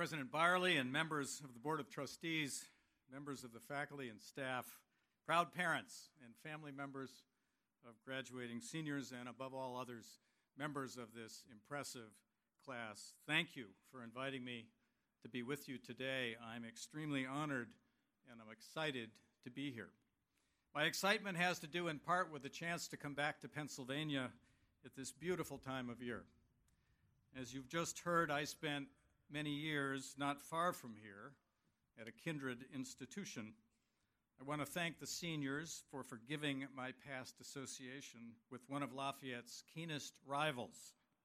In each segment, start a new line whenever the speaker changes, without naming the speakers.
President Byerly and members of the Board of Trustees, members of the faculty and staff, proud parents and family members of graduating seniors, and above all others, members of this impressive class, thank you for inviting me to be with you today. I'm extremely honored and I'm excited to be here. My excitement has to do in part with the chance to come back to Pennsylvania at this beautiful time of year. As you've just heard, I spent many years not far from here at a kindred institution. I want to thank the seniors for forgiving my past association with one of Lafayette's keenest rivals.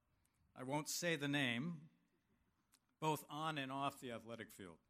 I won't say the name, both on and off the athletic field.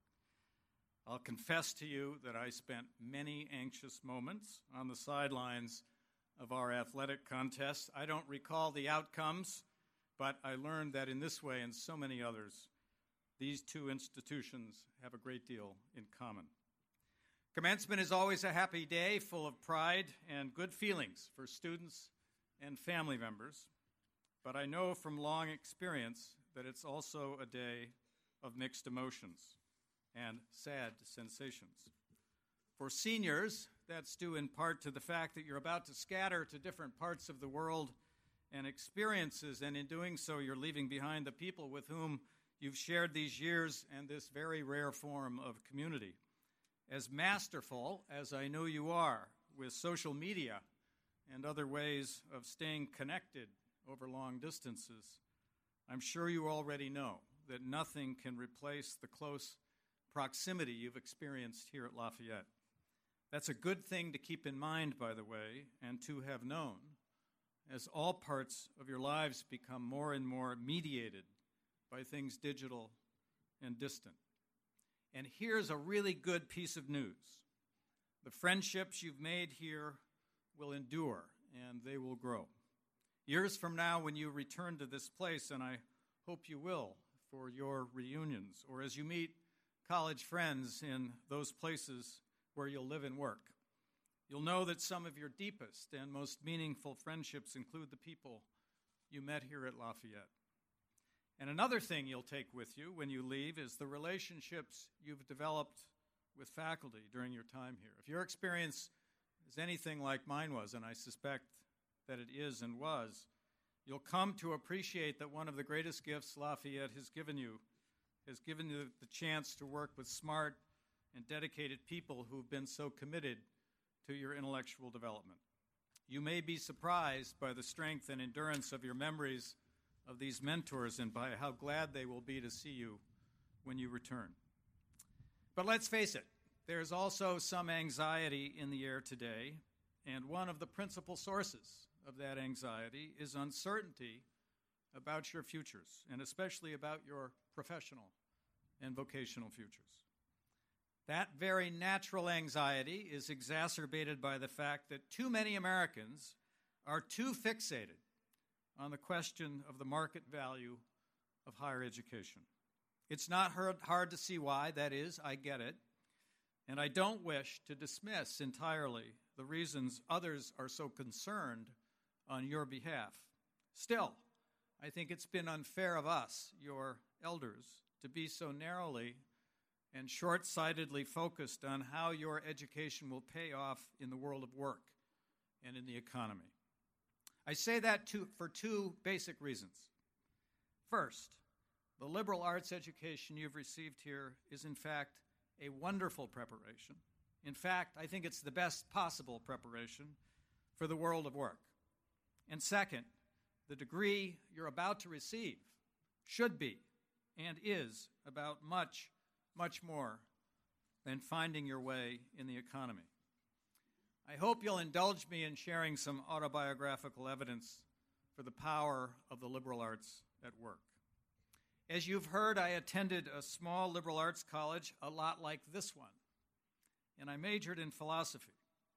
I'll confess to you that I spent many anxious moments on the sidelines of our athletic contests. I don't recall the outcomes, but I learned that in this way and so many others, these two institutions have a great deal in common. Commencement is always a happy day full of pride and good feelings for students and family members, but I know from long experience that it's also a day of mixed emotions and sad sensations. For seniors, that's due in part to the fact that you're about to scatter to different parts of the world and experiences, and in doing so, you're leaving behind the people with whom you've shared these years and this very rare form of community. As masterful as I know you are with social media and other ways of staying connected over long distances, I'm sure you already know that nothing can replace the close proximity you've experienced here at Lafayette. That's a good thing to keep in mind, by the way, and to have known, as all parts of your lives become more and more mediated by things digital and distant. And here's a really good piece of news. The friendships you've made here will endure, and they will grow. Years from now, when you return to this place, and I hope you will, for your reunions, or as you meet college friends in those places where you'll live and work, you'll know that some of your deepest and most meaningful friendships include the people you met here at Lafayette. And another thing you'll take with you when you leave is the relationships you've developed with faculty during your time here. If your experience is anything like mine was, and I suspect that it is and was, you'll come to appreciate that one of the greatest gifts Lafayette has given you the chance to work with smart and dedicated people who've been so committed to your intellectual development. You may be surprised by the strength and endurance of your memories of these mentors and by how glad they will be to see you when you return. But let's face it, there's also some anxiety in the air today, and one of the principal sources of that anxiety is uncertainty about your futures, and especially about your professional and vocational futures. That very natural anxiety is exacerbated by the fact that too many Americans are too fixated on the question of the market value of higher education. It's not hard to see why, that is, I get it, and I don't wish to dismiss entirely the reasons others are so concerned on your behalf. Still, I think it's been unfair of us, your elders, to be so narrowly and short-sightedly focused on how your education will pay off in the world of work and in the economy. I say that for two basic reasons. First, the liberal arts education you've received here is, in fact, a wonderful preparation. In fact, I think it's the best possible preparation for the world of work. And second, the degree you're about to receive should be and is about much, much more than finding your way in the economy. I hope you'll indulge me in sharing some autobiographical evidence for the power of the liberal arts at work. As you've heard, I attended a small liberal arts college a lot like this one, and I majored in philosophy.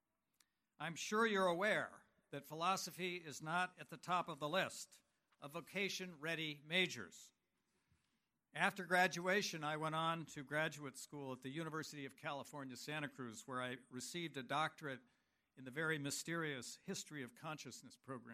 I'm sure you're aware that philosophy is not at the top of the list of vocation-ready majors. After graduation, I went on to graduate school at the University of California, Santa Cruz, where I received a doctorate in the very mysterious History of Consciousness program.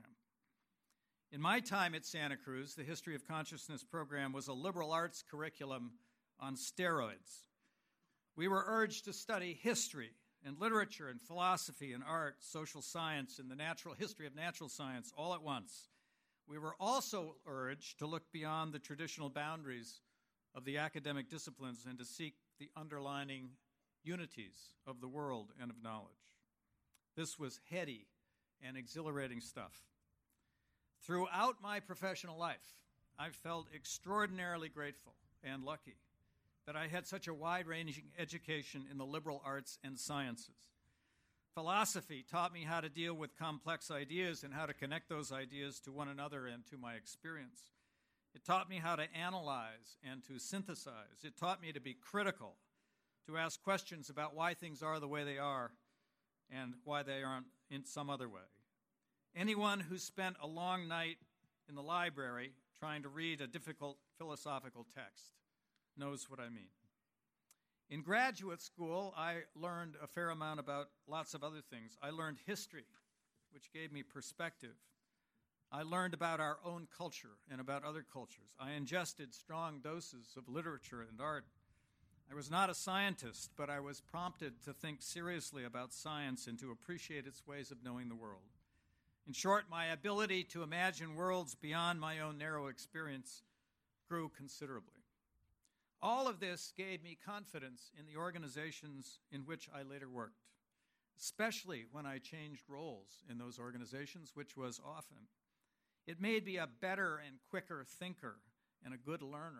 In my time at Santa Cruz, the History of Consciousness program was a liberal arts curriculum on steroids. We were urged to study history and literature and philosophy and art, social science, and the natural history of natural science all at once. We were also urged to look beyond the traditional boundaries of the academic disciplines and to seek the underlying unities of the world and of knowledge. This was heady and exhilarating stuff. Throughout my professional life, I felt extraordinarily grateful and lucky that I had such a wide-ranging education in the liberal arts and sciences. Philosophy taught me how to deal with complex ideas and how to connect those ideas to one another and to my experience. It taught me how to analyze and to synthesize. It taught me to be critical, to ask questions about why things are the way they are and why they aren't in some other way. Anyone who spent a long night in the library trying to read a difficult philosophical text knows what I mean. In graduate school, I learned a fair amount about lots of other things. I learned history, which gave me perspective. I learned about our own culture and about other cultures. I ingested strong doses of literature and art. I was not a scientist, but I was prompted to think seriously about science and to appreciate its ways of knowing the world. In short, my ability to imagine worlds beyond my own narrow experience grew considerably. All of this gave me confidence in the organizations in which I later worked, especially when I changed roles in those organizations, which was often. It made me a better and quicker thinker and a good learner.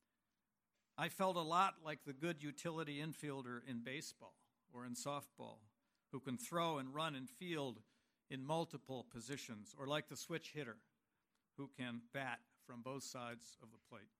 I felt a lot like the good utility infielder in baseball or in softball who can throw and run and field in multiple positions, or like the switch hitter who can bat from both sides of the plate.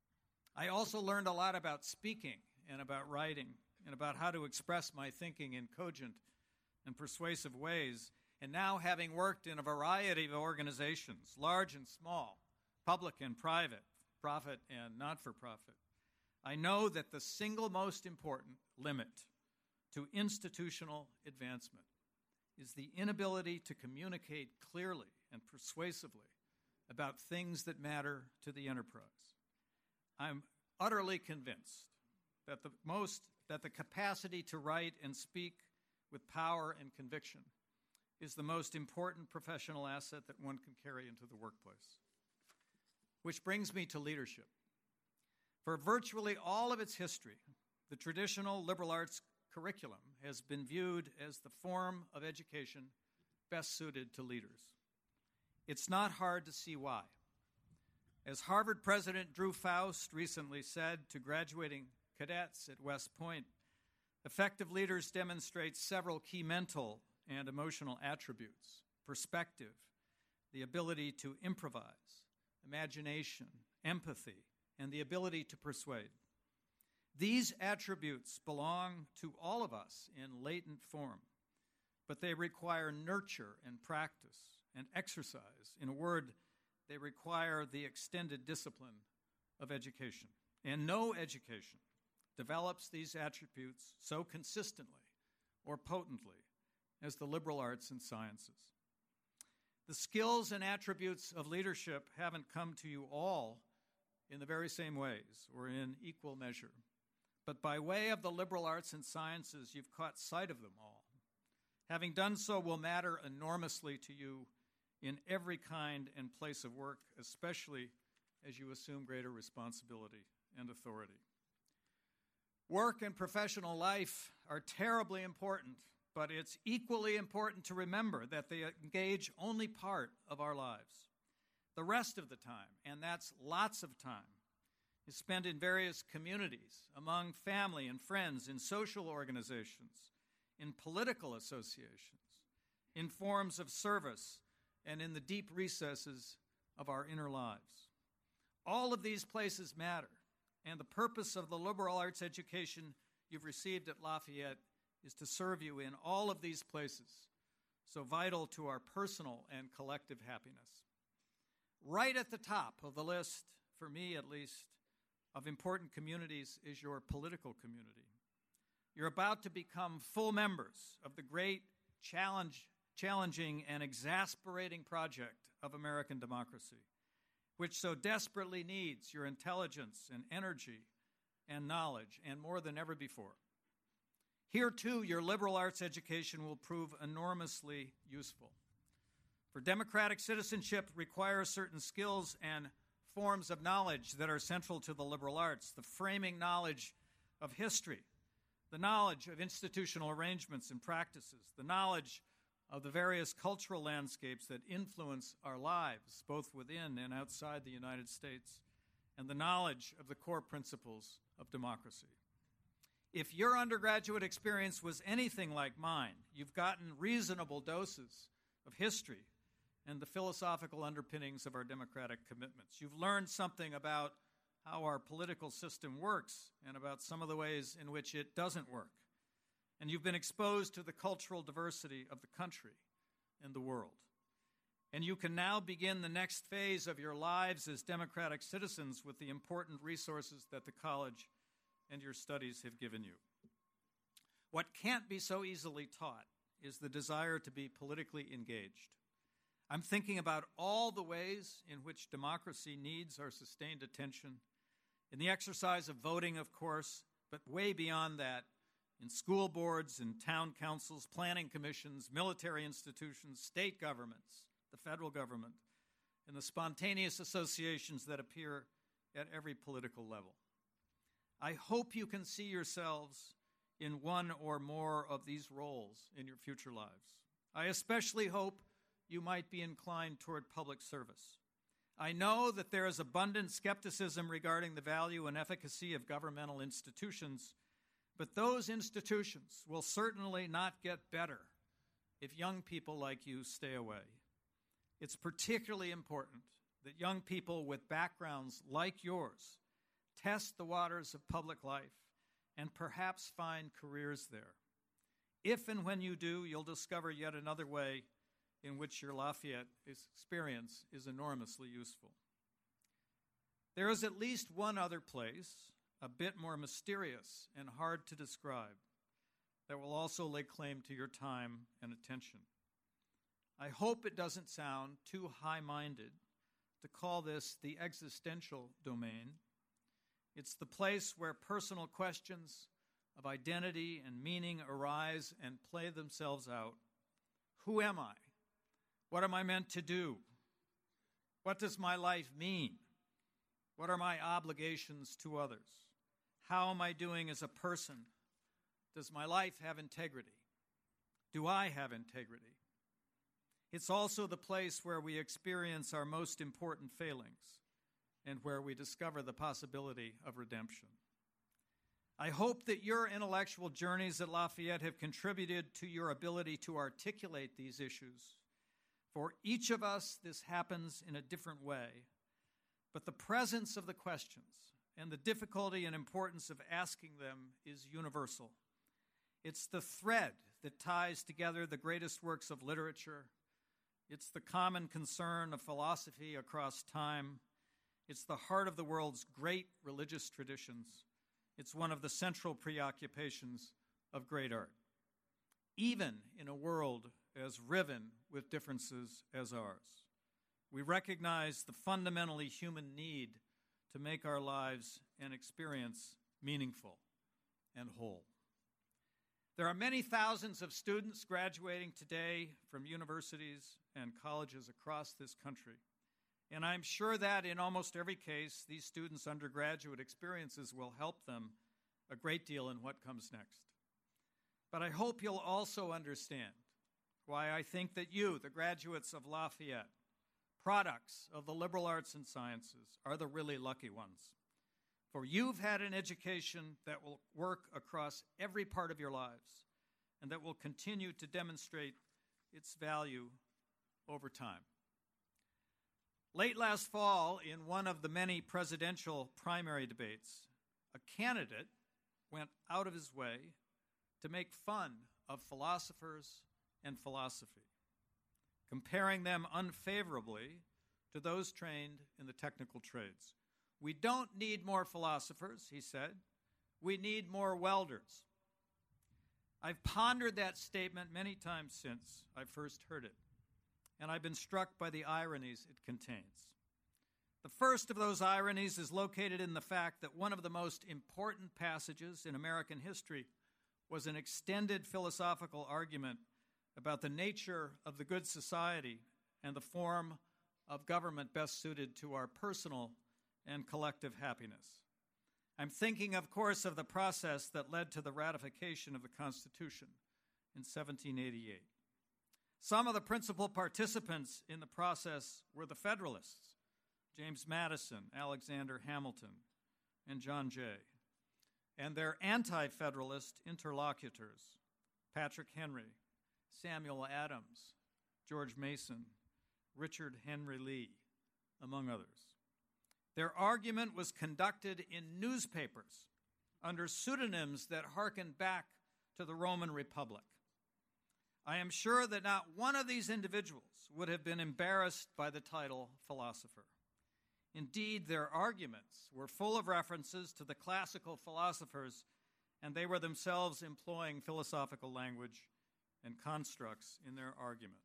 I also learned a lot about speaking and about writing and about how to express my thinking in cogent and persuasive ways. And now, having worked in a variety of organizations, large and small, public and private, profit and not-for-profit, I know that the single most important limit to institutional advancement is the inability to communicate clearly and persuasively about things that matter to the enterprise. I'm utterly convinced that the capacity to write and speak with power and conviction is the most important professional asset that one can carry into the workplace. Which brings me to leadership. For virtually all of its history, the traditional liberal arts curriculum has been viewed as the form of education best suited to leaders. It's not hard to see why. As Harvard President Drew Faust recently said to graduating cadets at West Point, effective leaders demonstrate several key mental and emotional attributes: perspective, the ability to improvise, imagination, empathy, and the ability to persuade. These attributes belong to all of us in latent form, but they require nurture and practice and exercise. In a word, they require the extended discipline of education. And no education develops these attributes so consistently or potently as the liberal arts and sciences. The skills and attributes of leadership haven't come to you all in the very same ways or in equal measure. But by way of the liberal arts and sciences, you've caught sight of them all. Having done so will matter enormously to you in every kind and place of work, especially as you assume greater responsibility and authority. Work and professional life are terribly important, but it's equally important to remember that they engage only part of our lives. The rest of the time, and that's lots of time, is spent in various communities, among family and friends, in social organizations, in political associations, in forms of service, and in the deep recesses of our inner lives. All of these places matter, and the purpose of the liberal arts education you've received at Lafayette is to serve you in all of these places, so vital to our personal and collective happiness. Right at the top of the list, for me at least, of important communities is your political community. You're about to become full members of the great, challenging, and exasperating project of American democracy, which so desperately needs your intelligence and energy, and knowledge, and more than ever before. Here, too, your liberal arts education will prove enormously useful. For democratic citizenship requires certain skills and forms of knowledge that are central to the liberal arts: the framing knowledge of history, the knowledge of institutional arrangements and practices, the knowledge of the various cultural landscapes that influence our lives, both within and outside the United States, and the knowledge of the core principles of democracy. If your undergraduate experience was anything like mine, you've gotten reasonable doses of history and the philosophical underpinnings of our democratic commitments. You've learned something about how our political system works and about some of the ways in which it doesn't work. And you've been exposed to the cultural diversity of the country and the world. And you can now begin the next phase of your lives as democratic citizens with the important resources that the college and your studies have given you. What can't be so easily taught is the desire to be politically engaged. I'm thinking about all the ways in which democracy needs our sustained attention, in the exercise of voting, of course, but way beyond that, in school boards and town councils, planning commissions, military institutions, state governments, the federal government, and the spontaneous associations that appear at every political level. I hope you can see yourselves in one or more of these roles in your future lives. I especially hope you might be inclined toward public service. I know that there is abundant skepticism regarding the value and efficacy of governmental institutions, but those institutions will certainly not get better if young people like you stay away. It's particularly important that young people with backgrounds like yours test the waters of public life and perhaps find careers there. If and when you do, you'll discover yet another way in which your Lafayette experience is enormously useful. There is at least one other place, a bit more mysterious and hard to describe, that will also lay claim to your time and attention. I hope it doesn't sound too high-minded to call this the existential domain. It's the place where personal questions of identity and meaning arise and play themselves out. Who am I? What am I meant to do? What does my life mean? What are my obligations to others? How am I doing as a person? Does my life have integrity? Do I have integrity? It's also the place where we experience our most important failings and where we discover the possibility of redemption. I hope that your intellectual journeys at Lafayette have contributed to your ability to articulate these issues. For each of us, this happens in a different way, but the presence of the questions and the difficulty and importance of asking them is universal. It's the thread that ties together the greatest works of literature. It's the common concern of philosophy across time. It's the heart of the world's great religious traditions. It's one of the central preoccupations of great art, even in a world as riven with differences as ours. We recognize the fundamentally human need to make our lives and experience meaningful and whole. There are many thousands of students graduating today from universities and colleges across this country, and I'm sure that in almost every case, these students' undergraduate experiences will help them a great deal in what comes next. But I hope you'll also understand why I think that you, the graduates of Lafayette, products of the liberal arts and sciences, are the really lucky ones. For you've had an education that will work across every part of your lives and that will continue to demonstrate its value over time. Late last fall, in one of the many presidential primary debates, a candidate went out of his way to make fun of philosophers and philosophy, comparing them unfavorably to those trained in the technical trades. We don't need more philosophers, he said. We need more welders. I've pondered that statement many times since I first heard it, and I've been struck by the ironies it contains. The first of those ironies is located in the fact that one of the most important passages in American history was an extended philosophical argument about the nature of the good society and the form of government best suited to our personal and collective happiness. I'm thinking, of course, of the process that led to the ratification of the Constitution in 1788. Some of the principal participants in the process were the Federalists, James Madison, Alexander Hamilton, and John Jay, and their anti-Federalist interlocutors, Patrick Henry, Samuel Adams, George Mason, Richard Henry Lee, among others. Their argument was conducted in newspapers under pseudonyms that hearkened back to the Roman Republic. I am sure that not one of these individuals would have been embarrassed by the title philosopher. Indeed, their arguments were full of references to the classical philosophers, and they were themselves employing philosophical language and constructs in their argument.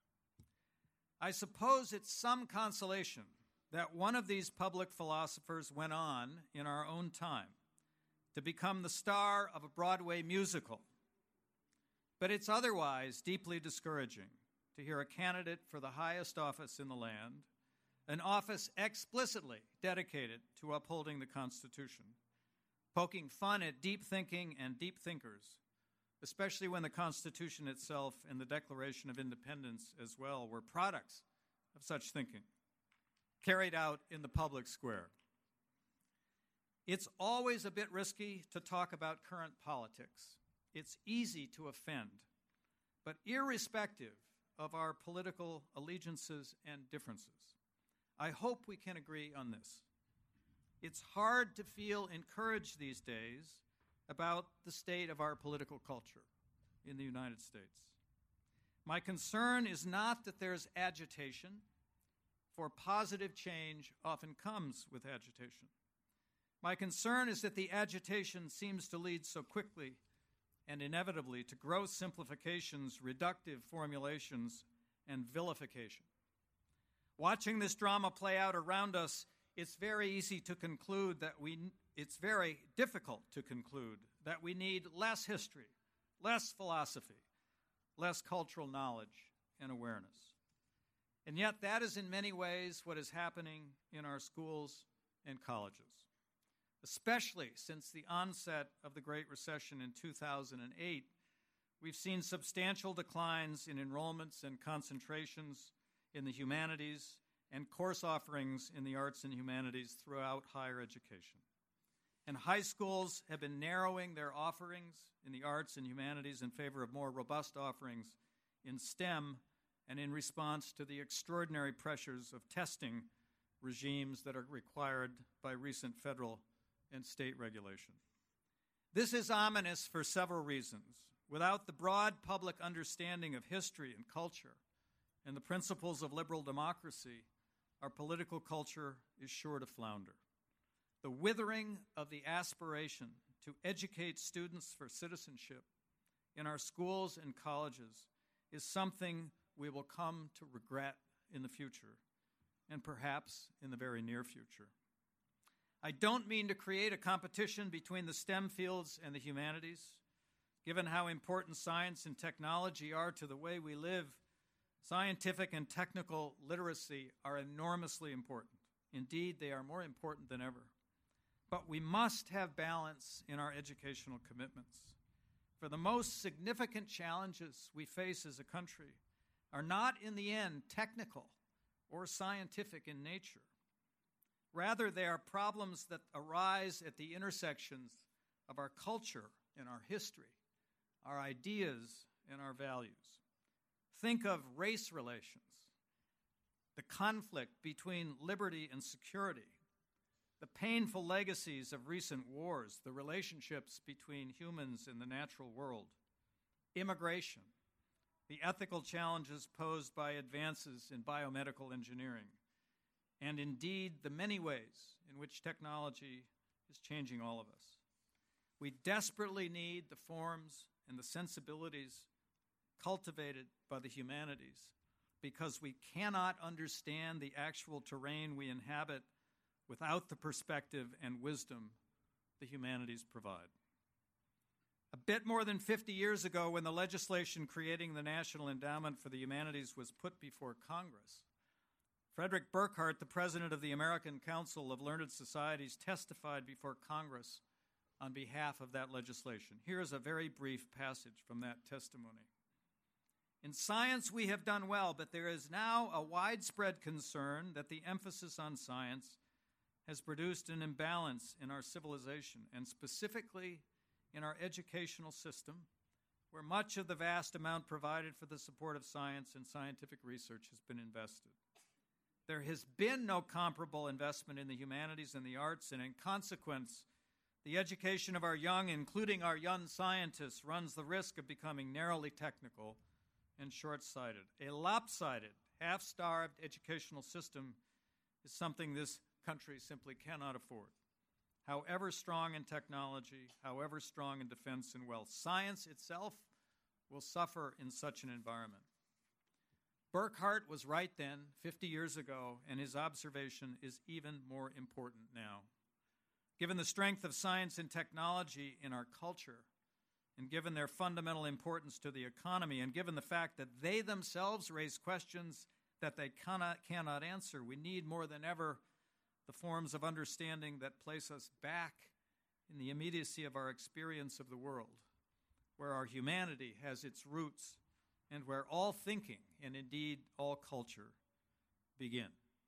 I suppose it's some consolation that one of these public philosophers went on in our own time to become the star of a Broadway musical. But it's otherwise deeply discouraging to hear a candidate for the highest office in the land, an office explicitly dedicated to upholding the Constitution, poking fun at deep thinking and deep thinkers, especially when the Constitution itself and the Declaration of Independence as well were products of such thinking, carried out in the public square. It's always a bit risky to talk about current politics. It's easy to offend, but irrespective of our political allegiances and differences, I hope we can agree on this. It's hard to feel encouraged these days about the state of our political culture in the United States. My concern is not that there's agitation, for positive change often comes with agitation. My concern is that the agitation seems to lead so quickly and inevitably to gross simplifications, reductive formulations, and vilification. Watching this drama play out around us, it's very difficult to conclude that we need less history, less philosophy, less cultural knowledge and awareness. And yet that is in many ways what is happening in our schools and colleges, especially since the onset of the Great Recession in 2008. We've seen substantial declines in enrollments and concentrations in the humanities and course offerings in the arts and humanities throughout higher education. And high schools have been narrowing their offerings in the arts and humanities in favor of more robust offerings in STEM and in response to the extraordinary pressures of testing regimes that are required by recent federal and state regulation. This is ominous for several reasons. Without the broad public understanding of history and culture and the principles of liberal democracy, our political culture is sure to flounder. The withering of the aspiration to educate students for citizenship in our schools and colleges is something we will come to regret in the future, and perhaps in the very near future. I don't mean to create a competition between the STEM fields and the humanities. Given how important science and technology are to the way we live, scientific and technical literacy are enormously important. Indeed, they are more important than ever. But we must have balance in our educational commitments. For the most significant challenges we face as a country are not in the end technical or scientific in nature. Rather, they are problems that arise at the intersections of our culture and our history, our ideas and our values. Think of race relations, the conflict between liberty and security, the painful legacies of recent wars, the relationships between humans and the natural world, immigration, the ethical challenges posed by advances in biomedical engineering, and indeed the many ways in which technology is changing all of us. We desperately need the forms and the sensibilities cultivated by the humanities because we cannot understand the actual terrain we inhabit without the perspective and wisdom the humanities provide. A bit more than 50 years ago, when the legislation creating the National Endowment for the Humanities was put before Congress, Frederick Burkhardt, the president of the American Council of Learned Societies, testified before Congress on behalf of that legislation. Here is a very brief passage from that testimony. In science, we have done well, but there is now a widespread concern that the emphasis on science has produced an imbalance in our civilization, and specifically in our educational system, where much of the vast amount provided for the support of science and scientific research has been invested. There has been no comparable investment in the humanities and the arts, and in consequence, the education of our young, including our young scientists, runs the risk of becoming narrowly technical and short-sighted. A lopsided, half-starved educational system is something this country simply cannot afford. However strong in technology, however strong in defense and wealth, science itself will suffer in such an environment. Burkhardt was right then, 50 years ago, and his observation is even more important now. Given the strength of science and technology in our culture, and given their fundamental importance to the economy, and given the fact that they themselves raise questions that they cannot answer, we need more than ever the forms of understanding that place us back in the immediacy of our experience of the world, where our humanity has its roots, and where all thinking, and indeed all culture, begin.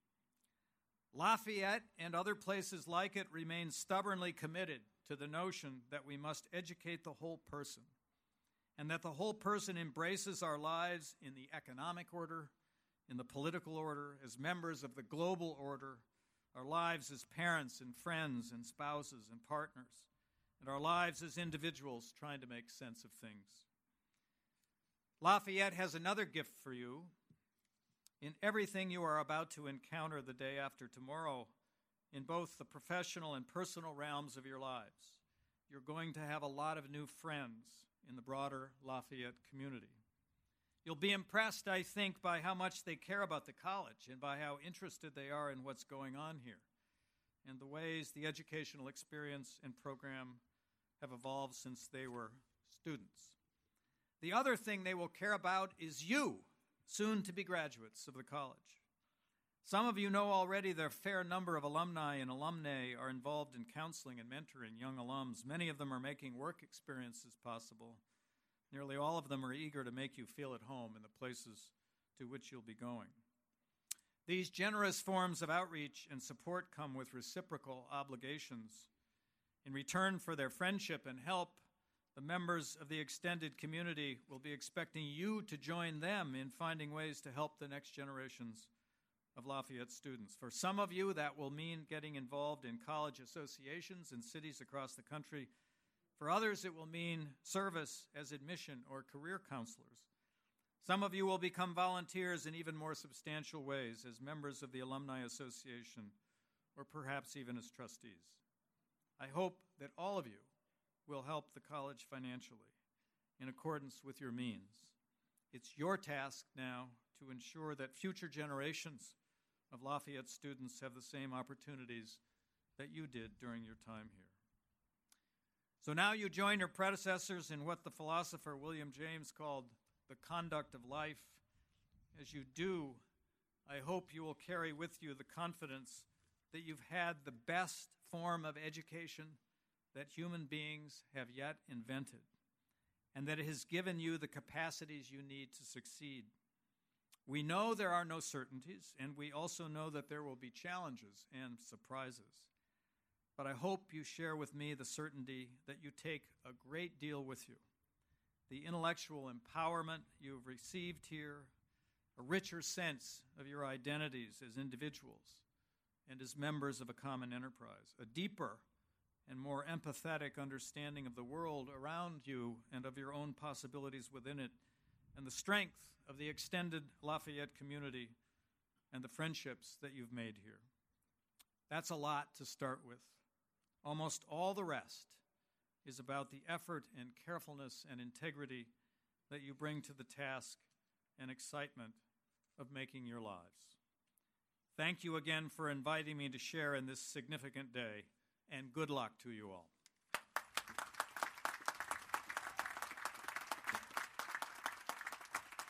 Lafayette and other places like it remain stubbornly committed to the notion that we must educate the whole person, and that the whole person embraces our lives in the economic order, in the political order, as members of the global order, our lives as parents and friends and spouses and partners, and our lives as individuals trying to make sense of things. Lafayette has another gift for you. In everything you are about to encounter the day after tomorrow, in both the professional and personal realms of your lives, you're going to have a lot of new friends in the broader Lafayette community. You'll be impressed, I think, by how much they care about the college and by how interested they are in what's going on here and the ways the educational experience and program have evolved since they were students. The other thing they will care about is you, soon-to-be graduates of the college. Some of you know already that a fair number of alumni and alumnae are involved in counseling and mentoring young alums. Many of them are making work experiences possible. Nearly all of them are eager to make you feel at home in the places to which you'll be going. These generous forms of outreach and support come with reciprocal obligations. In return for their friendship and help, the members of the extended community will be expecting you to join them in finding ways to help the next generations of Lafayette students. For some of you, that will mean getting involved in college associations in cities across the country. For others, it will mean service as admission or career counselors. Some of you will become volunteers in even more substantial ways as members of the Alumni Association or perhaps even as trustees. I hope that all of you will help the college financially in accordance with your means. It's your task now to ensure that future generations of Lafayette students have the same opportunities that you did during your time here. So now you join your predecessors in what the philosopher William James called the conduct of life. As you do, I hope you will carry with you the confidence that you've had the best form of education that human beings have yet invented, and that it has given you the capacities you need to succeed. We know there are no certainties, and we also know that there will be challenges and surprises. But I hope you share with me the certainty that you take a great deal with you. The intellectual empowerment you've received here, a richer sense of your identities as individuals and as members of a common enterprise, a deeper and more empathetic understanding of the world around you and of your own possibilities within it, and the strength of the extended Lafayette community and the friendships that you've made here. That's a lot to start with. Almost all the rest is about the effort and carefulness and integrity that you bring to the task and excitement of making your lives. Thank you again for inviting me to share in this significant day, and good luck to you all.